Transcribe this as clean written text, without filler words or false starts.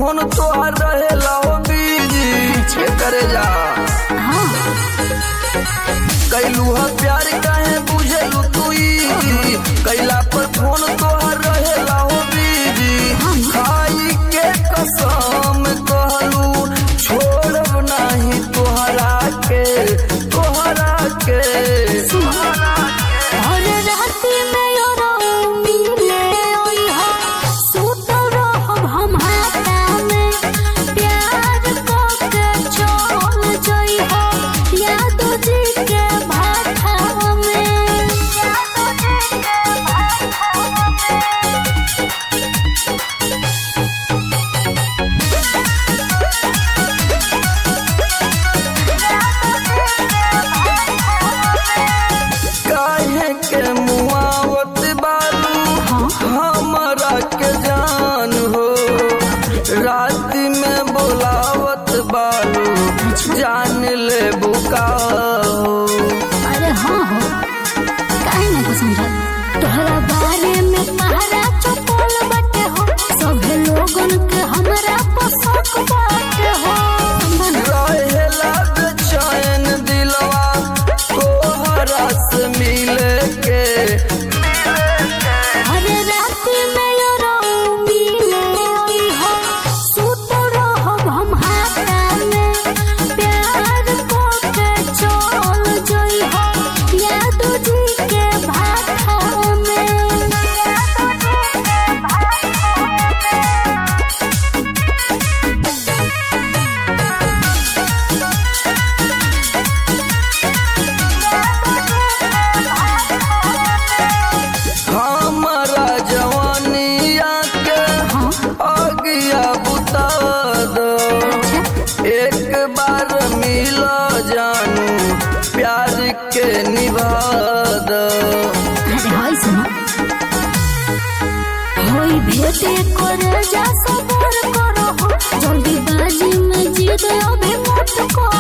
Phone तोहार रहेला हो बिजी करे जा कैलू है प्यार काहे बुझेलू तू इजी कैला पर फोन तोहार रहेला हो बिजी खाई के कसम कहलू छोड़ब नहीं तोहरा के के मुआवत बालू हमारा के जान हो रात में बोलावत बालू जान ले बुका हो। अरे हाँ हो काहे ना को समझा तोहरा बारे में तारा चपल बाटे हो सब लोगन के हमरा पसंद बाटे हो रहेला बेचैन दिलवा तोहरा से मिले के अरे रात में यारो मिले हो सुत रहो हम हाथा में प्यार को के चल जई हो याद जी के भाथा हमारा जवानिया के आगिया बुता दो एक बार मिला जानू प्यार के निभा दो। होई भेटे करे जा सबर करो जल्दी बाजी में जीत अभी मत करो।